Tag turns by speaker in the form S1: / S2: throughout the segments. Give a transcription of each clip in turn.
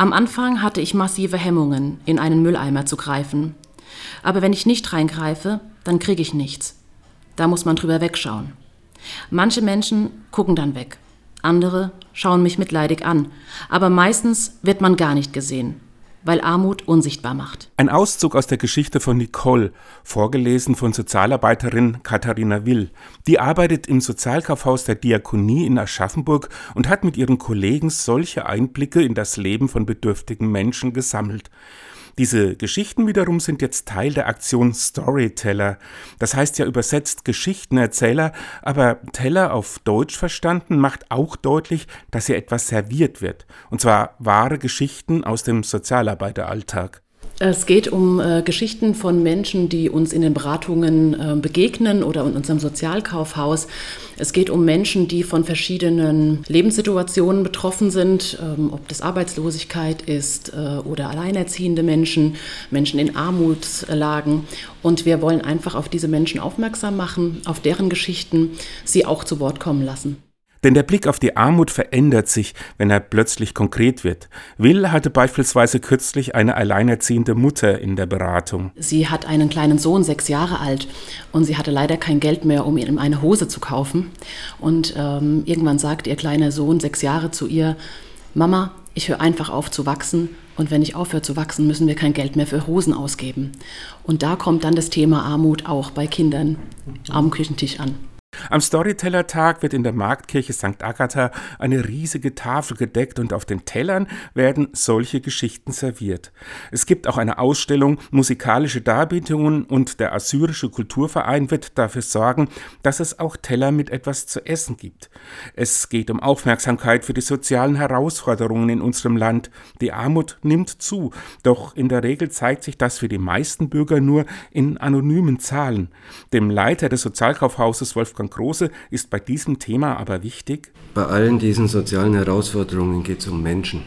S1: Am Anfang hatte ich massive Hemmungen, in einen Mülleimer zu greifen. Aber wenn ich nicht reingreife, dann kriege ich nichts. Da muss man drüber wegschauen. Manche Menschen gucken dann weg. Andere schauen mich mitleidig an. Aber meistens wird man gar nicht gesehen, weil Armut unsichtbar macht.
S2: Ein Auszug aus der Geschichte von Nicole, vorgelesen von Sozialarbeiterin Katharina Will. Die arbeitet im Sozialkaufhaus der Diakonie in Aschaffenburg und hat mit ihren Kollegen solche Einblicke in das Leben von bedürftigen Menschen gesammelt. Diese Geschichten wiederum sind jetzt Teil der Aktion Storyteller. Das heißt ja übersetzt Geschichtenerzähler, aber Teller auf Deutsch verstanden macht auch deutlich, dass hier etwas serviert wird. Und zwar wahre Geschichten aus dem Sozialarbeiteralltag.
S1: Es geht um Geschichten von Menschen, die uns in den Beratungen begegnen oder in unserem Sozialkaufhaus. Es geht um Menschen, die von verschiedenen Lebenssituationen betroffen sind, ob das Arbeitslosigkeit ist oder alleinerziehende Menschen, Menschen in Armutslagen. Und wir wollen einfach auf diese Menschen aufmerksam machen, auf deren Geschichten, sie auch zu Wort kommen lassen.
S2: Denn der Blick auf die Armut verändert sich, wenn er plötzlich konkret wird. Will hatte beispielsweise kürzlich eine alleinerziehende Mutter in der Beratung.
S1: Sie hat einen kleinen Sohn, 6 Jahre alt, und sie hatte leider kein Geld mehr, um ihm eine Hose zu kaufen. Und irgendwann sagt ihr kleiner Sohn, 6 Jahre, zu ihr: Mama, ich höre einfach auf zu wachsen, und wenn ich aufhöre zu wachsen, müssen wir kein Geld mehr für Hosen ausgeben. Und da kommt dann das Thema Armut auch bei Kindern am Küchentisch an.
S2: Am Storyteller-Tag wird in der Marktkirche St. Agatha eine riesige Tafel gedeckt und auf den Tellern werden solche Geschichten serviert. Es gibt auch eine Ausstellung, musikalische Darbietungen und der Assyrische Kulturverein wird dafür sorgen, dass es auch Teller mit etwas zu essen gibt. Es geht um Aufmerksamkeit für die sozialen Herausforderungen in unserem Land. Die Armut nimmt zu, doch in der Regel zeigt sich das für die meisten Bürger nur in anonymen Zahlen. Dem Leiter des Sozialkaufhauses Wolfgang Große ist bei diesem Thema aber wichtig:
S3: Bei allen diesen sozialen Herausforderungen geht es um Menschen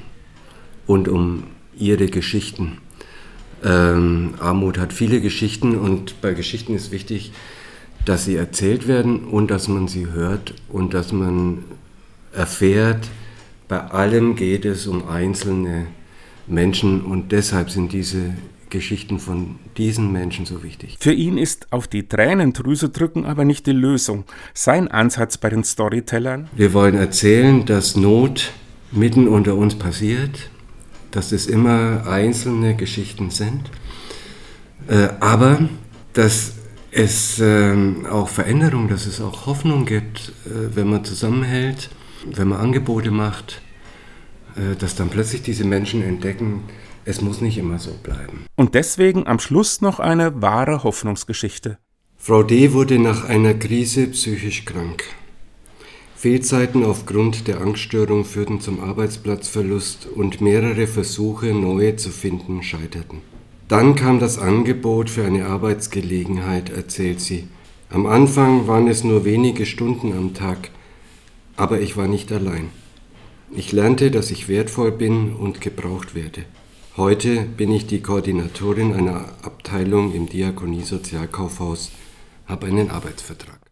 S3: und um ihre Geschichten. Armut hat viele Geschichten und bei Geschichten ist wichtig, dass sie erzählt werden und dass man sie hört und dass man erfährt, bei allem geht es um einzelne Menschen und deshalb sind diese Geschichten von diesen Menschen so wichtig.
S2: Für ihn ist auf die Tränendrüse drücken aber nicht die Lösung. Sein Ansatz bei den Storytellern:
S3: Wir wollen erzählen, dass Not mitten unter uns passiert, dass es immer einzelne Geschichten sind, aber dass es auch Veränderung, dass es auch Hoffnung gibt, wenn man zusammenhält, wenn man Angebote macht, dass dann plötzlich diese Menschen entdecken, es muss nicht immer so bleiben.
S2: Und deswegen am Schluss noch eine wahre Hoffnungsgeschichte.
S3: Frau D. wurde nach einer Krise psychisch krank. Fehlzeiten aufgrund der Angststörung führten zum Arbeitsplatzverlust und mehrere Versuche, neue zu finden, scheiterten. Dann kam das Angebot für eine Arbeitsgelegenheit, erzählt sie. Am Anfang waren es nur wenige Stunden am Tag, aber ich war nicht allein. Ich lernte, dass ich wertvoll bin und gebraucht werde. Heute bin ich die Koordinatorin einer Abteilung im Diakonie-Sozialkaufhaus, habe einen Arbeitsvertrag.